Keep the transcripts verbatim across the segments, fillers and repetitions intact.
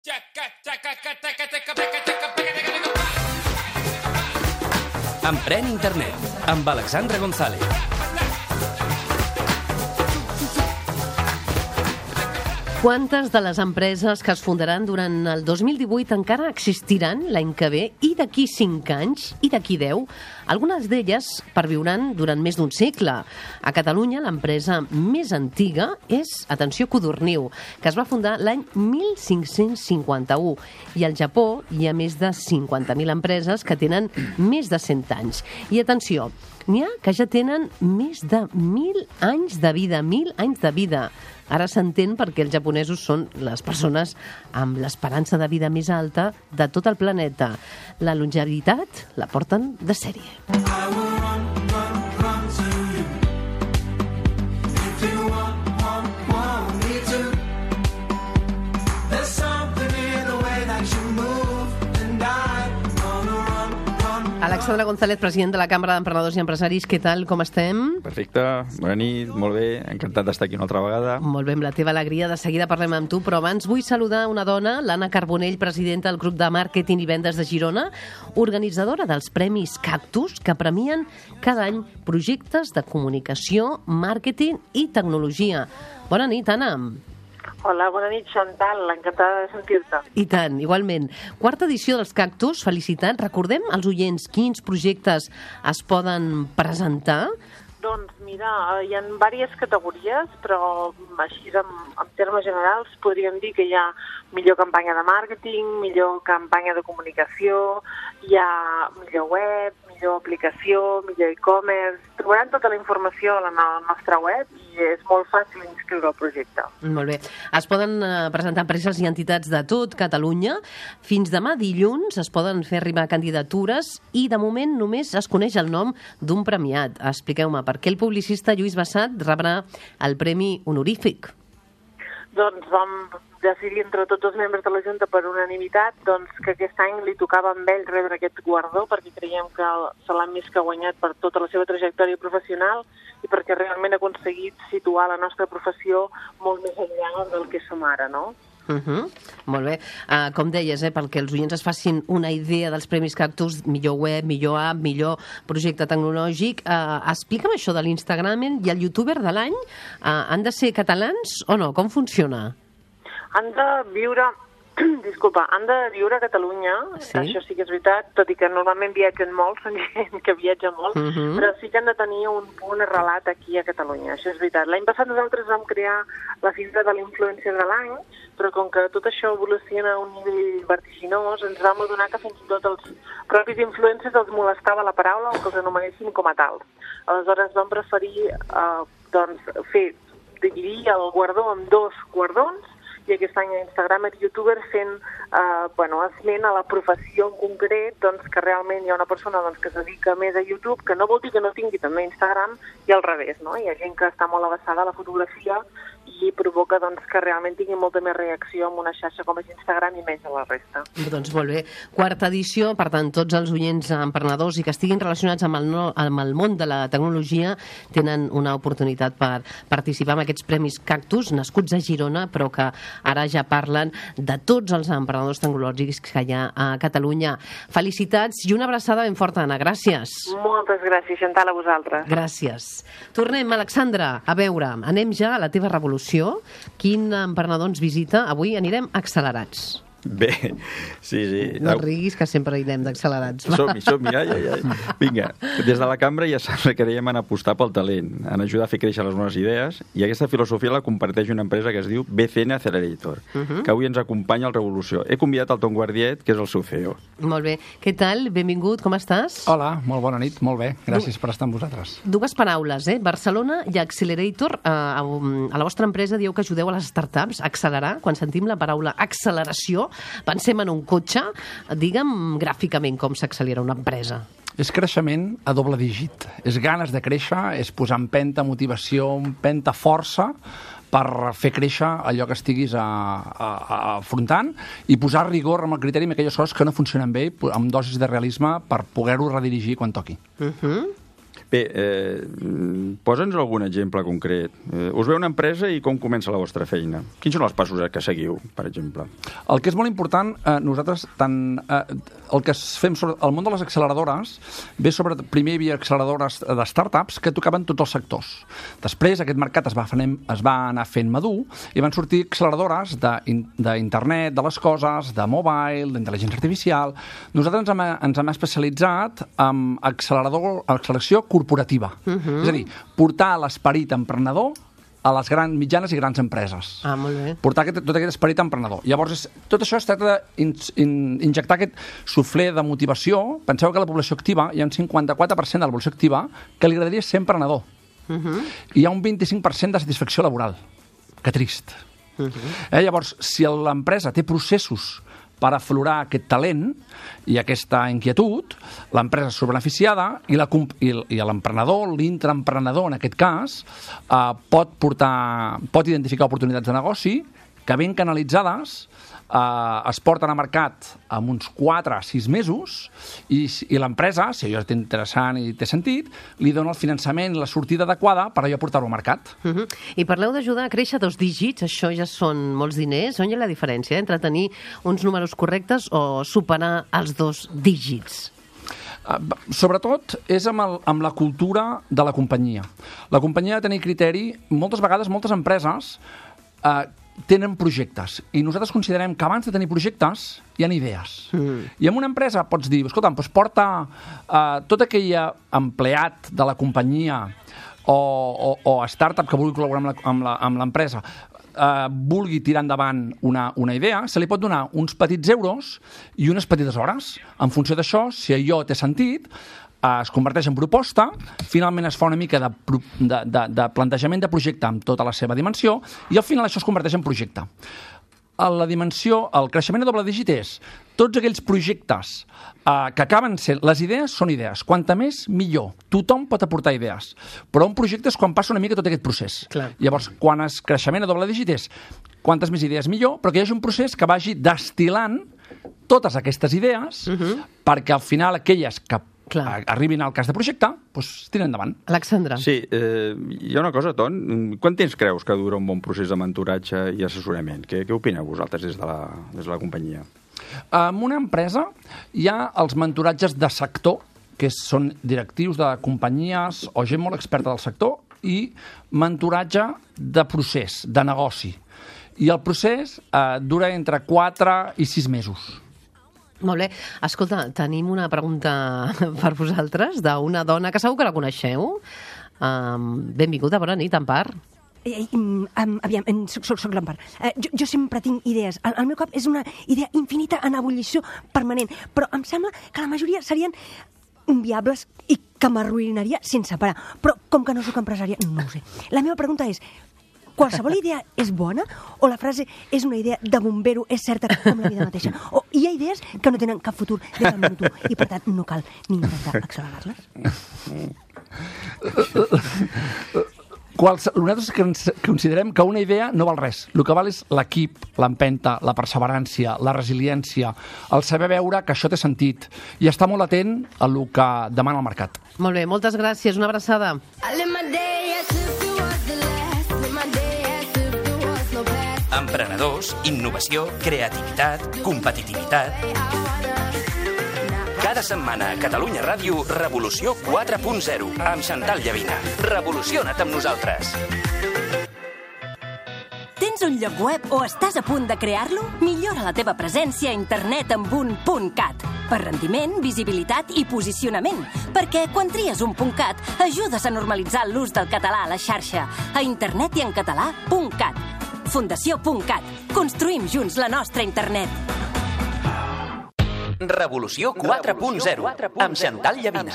Emprèn Internet, amb Alexandra González. Quantes de les empreses que es fundaran durant el dos mil divuit encara existiran l'any que ve i d'aquí cinc anys i d'aquí deu? Algunes d'elles perviuran durant més d'un segle. A Catalunya, l'empresa més antiga és, atenció, Codorniu, que es va fundar l'any mil cinc-cents cinquanta-u. I al Japó hi ha més de cinquanta mil empreses que tenen més de cent anys. I atenció, n'hi ha que ja tenen més de mil anys de vida, mil anys de vida. Ara s'entén perquè els japonesos són les persones amb l'esperança de vida més alta de tot el planeta. La longevitat la porten de sèrie. Alexandra González, president de la Cambra d'Emprenedors i Empresaris, què tal, com estem? Perfecte, bona nit, molt bé, encantat d'estar aquí una altra vegada. Molt bé, amb la teva alegria, de seguida parlem amb tu, però abans vull saludar una dona, l'Anna Carbonell, presidenta del grup de màrqueting i vendes de Girona, organitzadora dels Premis Cactus, que premien cada any projectes de comunicació, màrqueting i tecnologia. Bona nit, Anna. Hola, bona nit, Chantal, encantada de sentir-te. I tant, igualment. Quarta edició dels Cactus, felicitats. Recordem als oients quins projectes es poden presentar? Doncs mira, hi ha diverses categories, però així en, en termes generals podríem dir que hi ha millor campanya de màrqueting, millor campanya de comunicació, hi ha millor web, millor aplicació, millor e-commerce. Trobaran tota la informació a la nostra web i és molt fàcil inscriure el projecte. Molt bé. Es poden presentar empreses i entitats de tot Catalunya. Fins demà dilluns es poden fer arribar candidatures i de moment només es coneix el nom d'un premiat. Expliqueu-me, per què el publicista Lluís Bassat rebrà el Premi Honorífic? Doncs vam decidir entre tots els membres de la Junta per unanimitat doncs, que aquest any li tocava amb ell rebre aquest guardó perquè creiem que se l'ha més que guanyat per tota la seva trajectòria professional i perquè realment ha aconseguit situar la nostra professió molt més enllà del que som ara, no? Uh -huh. Molt bé. Uh, com deies, eh, perquè els oients es facin una idea dels Premis Cactus, millor web, millor app, millor projecte tecnològic, uh, explica'm això de l'Instagramer i el youtuber de l'any. Uh, han de ser catalans o no? Com funciona? Han de viure... Disculpa, han de viure a Catalunya, sí? Això sí que és veritat, tot i que normalment viatgen molt, són gent que viatja molt, uh -huh. però sí que han de tenir un punt arrelat aquí a Catalunya, això és veritat. L'any passat nosaltres vam crear la figura de l'influencer de l'any, però com que tot això evoluciona a un nivell vertiginós, ens vam adonar que fins i tot els propis influencers els molestava la paraula o que els anomenessin com a tals. Aleshores vam preferir eh, doncs, fer, dividir el guardó en dos guardons, i aquest any a Instagram i youtuber fent eh, bueno, esment a la professió en concret doncs, que realment hi ha una persona doncs, que es dedica més a YouTube, que no vol dir que no tingui també Instagram, i al revés, no? Hi ha gent que està molt avançada a la fotografia i provoca doncs, que realment tingui molta més reacció amb una xarxa com és Instagram i menys a la resta. Doncs molt bé. Quarta edició, per tant, tots els oients emprenedors i que estiguin relacionats amb el, no, amb el món de la tecnologia tenen una oportunitat per participar en aquests Premis Cactus, nascuts a Girona, però que ara ja parlen de tots els emprenedors tecnològics que hi ha a Catalunya. Felicitats i una abraçada ben forta, Anna. Gràcies. Moltes gràcies, Chantal, a vosaltres. Gràcies. Tornem, Alexandra, a veure, anem ja a la teva revolució. Quin emprenedor ens visita? Avui anirem accelerats. Bé, sí, sí. No riguis, que sempre anirem d'accelerats. Som-hi, som-hi, ai, ai, ai. Vinga, des de la cambra ja saps que creiem en apostar pel talent, en ajudar a fer créixer les noves idees, i aquesta filosofia la comparteix una empresa que es diu B C N Accelerator, uh -huh. que avui ens acompanya al Revolució. He convidat el Tom Guardiet, que és el seu C E O. Molt bé. Què tal? Benvingut, com estàs? Hola, molt bona nit, molt bé. Gràcies du per estar amb vosaltres. Dues paraules, eh? Barcelona i Accelerator. Eh, a la vostra empresa dieu que ajudeu a les startups a accelerar. Quan sentim la paraula acceleració, pensem en un cotxe. Digue'm gràficament com s'accelera una empresa. És creixement a doble dígit. És ganes de créixer, és posar empenta, motivació, empenta, força per fer créixer allò que estiguis a, a, a afrontant i posar rigor amb el criteri en aquelles coses que no funcionen bé, amb dosis de realisme per poder-ho redirigir quan toqui. Uh -huh. Bé, eh, posa'ns algun exemple concret. Eh, us ve una empresa i com comença la vostra feina? Quins són els passos que seguiu, per exemple? El que és molt important, eh, nosaltres, tant, eh, el que fem sobre el món de les acceleradores, ve sobre, primer hi havia acceleradores de startups que tocaven tots els sectors. Després aquest mercat es va, fent, es va anar fent madur i van sortir acceleradores d'internet, de les coses, de mobile, d'intel·ligència artificial. Nosaltres ens hem, ens hem especialitzat en accelerador, acceleració corporativa. Uh-huh. És a dir, portar l'esperit emprenedor a les grans, mitjanes i grans empreses. Ah, molt bé. Portar aquest, tot aquest esperit emprenedor. Llavors, és, tot això es tracta d'injectar aquest suflé de motivació. Penseu que a la població activa hi ha un cinquanta-quatre per cent de la població activa que li agradaria ser emprenedor. Uh-huh. I hi ha un vint-i-cinc per cent de satisfacció laboral. Que trist. Uh-huh. Eh, llavors, si l'empresa té processos per aflorar aquest talent i aquesta inquietud, l'empresa és beneficiada i l'emprenedor, l'intraemprenedor en aquest cas, eh, pot, portar, pot identificar oportunitats de negoci que ben canalitzades eh, es porten a mercat en uns quatre a sis mesos i, i l'empresa, si allò és interessant i té sentit, li dona el finançament i la sortida adequada per allò portar-ho al mercat. Uh-huh. I parleu d'ajudar a créixer dos dígits, això ja són molts diners. On hi ha la diferència entre tenir uns números correctes o superar els dos dígits? Uh, sobretot és amb, el, amb la cultura de la companyia. La companyia ha de tenir criteri. Moltes vegades, moltes empreses uh, tenen projectes i nosaltres considerem que abans de tenir projectes hi ha idees. Mm. I en una empresa pots dir, escolta, doncs porta uh, tot aquell empleat de la companyia o, o, o startup que vulgui col·laborar amb l'empresa Uh, vulgui tirar endavant una, una idea, se li pot donar uns petits euros i unes petites hores. En funció d'això, si allò té sentit, uh, es converteix en proposta, finalment es fa una mica de, de, de, de plantejament de projecte amb tota la seva dimensió i al final això es converteix en projecte. La dimensió, el creixement a doble dígit és tots aquells projectes eh, que acaben sent... Les idees són idees. Quanta més, millor. Tothom pot aportar idees. Però un projecte és quan passa una mica tot aquest procés. Clar. Llavors, quan és creixement a doble dígit és quantes més idees millor, però que hi hagi un procés que vagi destil·lant totes aquestes idees uh-huh. perquè al final aquelles que Clar. arribin al cas de projecte, doncs tiren endavant. Alexandre. Sí, eh, hi ha una cosa, Ton. Quant temps creus que dura un bon procés de mentoratge i assessorament? Què, què opineu vosaltres des de la, des de la companyia? En una empresa hi ha els mentoratges de sector, que són directius de companyies o gent molt experta del sector, i mentoratge de procés, de negoci. I el procés eh, dura entre quatre i sis mesos. Molt bé. Escolta, tenim una pregunta per vosaltres d'una dona que segur que la coneixeu. Um, benvinguda, bona nit, Ampar. Eh, um, um, aviam, soc, soc, soc l'Ampar. Eh, jo, jo sempre tinc idees. El, el meu cap és una idea infinita en ebullició permanent, però em sembla que la majoria serien inviables i que m'arruïnaria sense parar. Però com que no sóc empresària, no ho sé. La meva pregunta és, qualsevol idea és bona? O la frase és una idea de bombero, és certa com la vida mateixa? O hi ha idees que no tenen cap futur des del minut u i per tant no cal ni intentar accelerar-les? Quals, nosaltres considerem que una idea no val res. El que val és l'equip, l'empenta, la perseverància, la resiliència, el saber veure que això té sentit i estar molt atent a el que demana el mercat. Molt bé, moltes gràcies. Una abraçada. Emprenedors, innovació, creativitat, competitivitat. Cada setmana a Catalunya Ràdio, Revolució quatre punt zero, amb Xantal Llavina. Revoluciona't amb nosaltres. Tens un lloc web o estàs a punt de crear-lo? Millora la teva presència a internet amb un .cat. Per rendiment, visibilitat i posicionament. Perquè quan tries un .cat, ajudes a normalitzar l'ús del català a la xarxa. A internet i en català, .cat. Fundació .cat. Construïm junts la nostra internet. Revolució quatre punt zero, amb Xantal Llavina.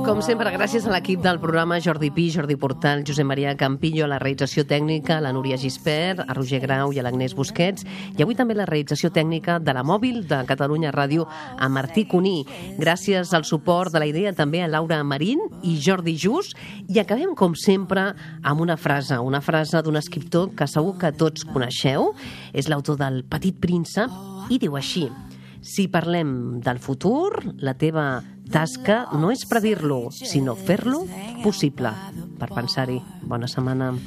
Com sempre, gràcies a l'equip del programa, Jordi Pi, Jordi Portal, Josep Maria Campillo, a la realització tècnica, la Núria Gispert, a Roger Grau i a l'Agnès Busquets, i avui també la realització tècnica de la mòbil de Catalunya Ràdio a Martí Cuní. Gràcies al suport de la idea també a Laura Marín i Jordi Just, i acabem, com sempre, amb una frase, una frase d'un escriptor que segur que tots coneixeu, és l'autor del Petit Príncep, i diu així: si parlem del futur, la teva tasca no és predir-lo, sinó fer-lo possible. Per pensar-hi. Bona setmana.